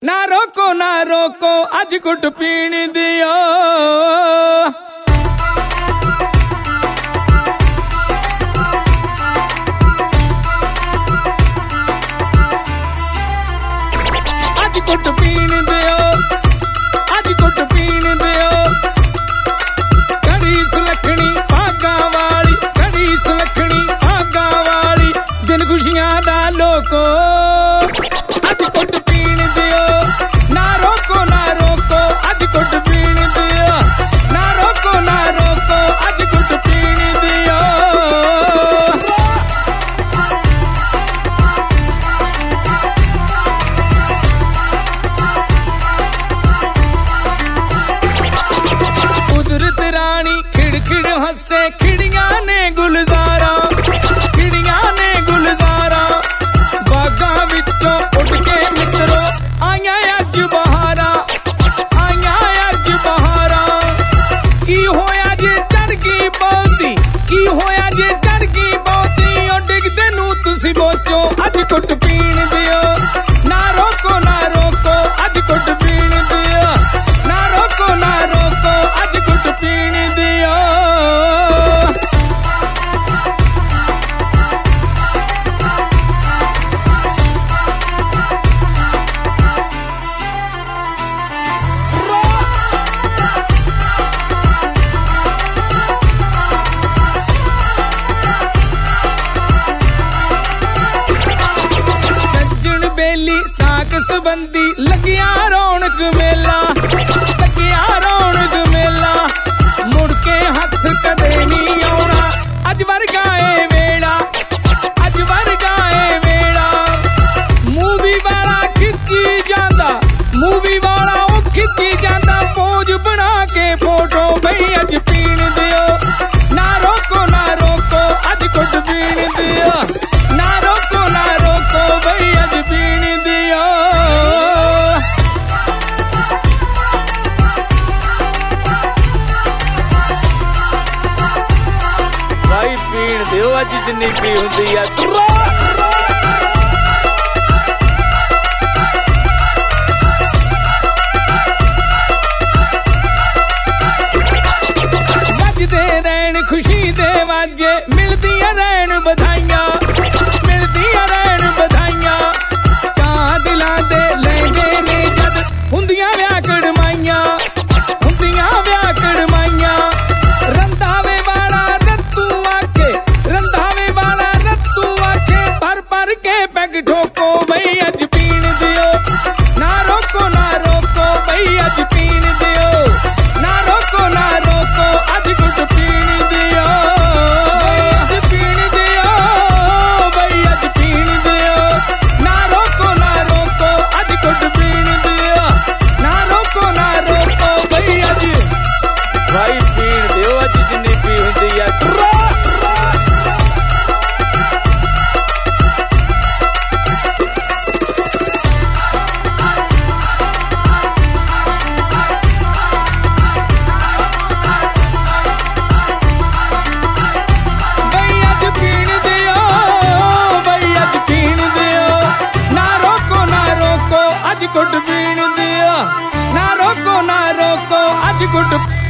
ना रोको अज घुट पीण दियो। अज घुट पीण दियो, अज घुट पीण दियो। कड़ी सुलखनी भागा वाली, कड़ी सुलखनी भागा वाली, दिन खुशियां दा लोको अज घुट पीण दियो। ना रोको अज घुट पीण दियो। ना रोको अज घुट पीण दियो। कुदरत रानी खिड़ हंसे, खिड़ियां ने गुलजारा, खिड़ियां ने गुलजारा। बागां विचों उड़ के मित्रो आइयां अज बहारा, आइयां अज बहारा। की होया जे डर गई बहुती, की होया जे डर गई बहुती। ओ डिगदे नू तुसी बोचो अज घुट पीण दियो। ना रोको अज घुट पीण दियो। ना रोको अज घुट पीण दियो। बेली साक संबंधी लगिया रौनक मेला, लगिया रौनक मेला। मुड़ के हथ कदे नहीं आउणा अज वर्गा ए वेला, अज वर्गा ए वेला। मूवी वाला खिच्ची जांदा, मूवी वाला ओ खिच्ची जांदा। पोज बना के फोटो भई अज पीण दियो। ना रोको अज घुट पीण दियो। ना रोको भई अज पीण दियो। भाई पीण दियो अज जिन्नी पी हुंदी आ। वजदे रहन खुशी दे वाजे, मिलदियां रहन बधाइयां, मिलदियां रहन बधाइयां। चां दिलां दे लैंदे ने जद हुंदियां व्याकड़ माइयां, हुंदियां व्याकड़ माइयां। रंधावे वाला रत्तू आके, रंधावे वाला रत्तू आके। पर के पैग ठोको भई अज पीण दियो। ना रोको भई अज पीण दियो। ना रोको अज घुट पीण दियो। अज पीण दियो, भई अज पीण दियो। ना रोको अज घुट पीण दियो। ना रोको भई अज भाई पीण दियो अज जिन्नी पी हुंदी आ। अज घुट पीण दियो। ना रोको अज घुट